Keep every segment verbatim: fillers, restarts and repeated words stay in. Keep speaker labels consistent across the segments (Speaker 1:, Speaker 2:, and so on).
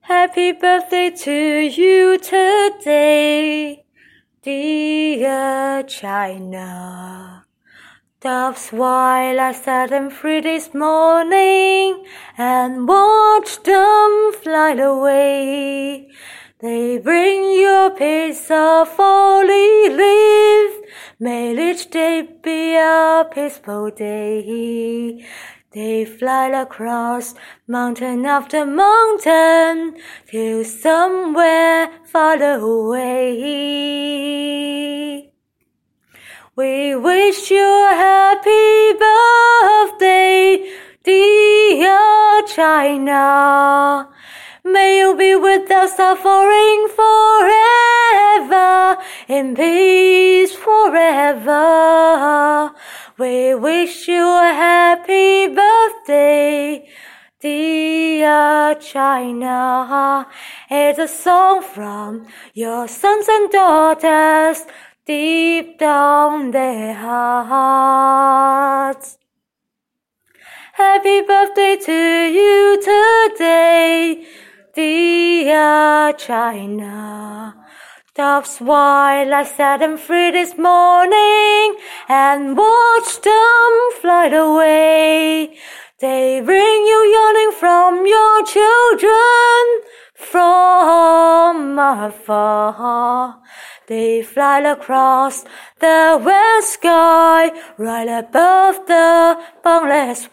Speaker 1: Happy birthday to you today, dear China. Doves while I set them free this morning and watched them fly away. They bring you peace of holy live. May each day be a peaceful day. They fly across mountain after mountain till somewhere far away. We wish you a happy birthday, dear China. May you be without suffering forever, in peace forever. We wish you a happy birthday, dear China. It's a song from your sons and daughters, deep down their hearts. Happy birthday to you today, dear China. Doves while I set them free this morning and watched them fly away. They bring you yearning from your children from afar. They fly across the west sky, right above the boundless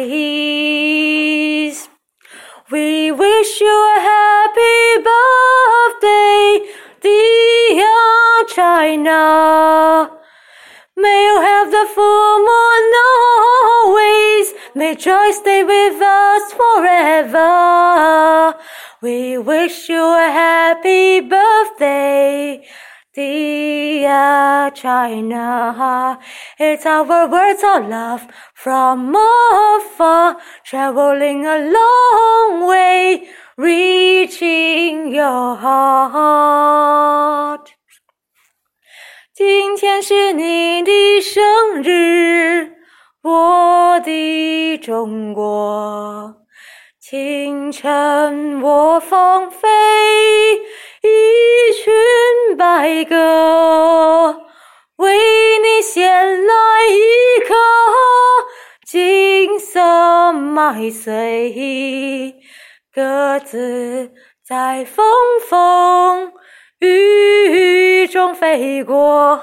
Speaker 1: waves. We wish you a happy birthday, dear China. May you have the full moon always. May joy stay with us forever. We wish you a happy birthday, dear China. It's our words of love from afar, traveling a long way, reaching your heart. 今天是你的生日，我的中国。清晨我放飞一群白鸽，为你衔来一颗金色麦穗。鸽子在风风雨雨中飞过，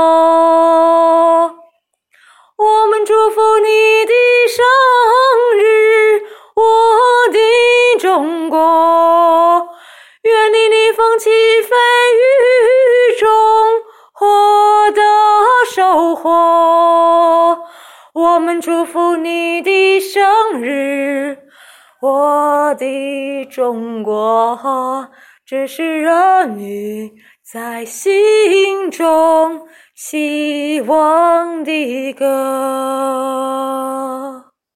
Speaker 1: 我们祝福你的生日，我的中国。愿你逆风起飞，雨中获得收获。我们祝福你的生日，我的中国。这是儿女在心中希望的歌。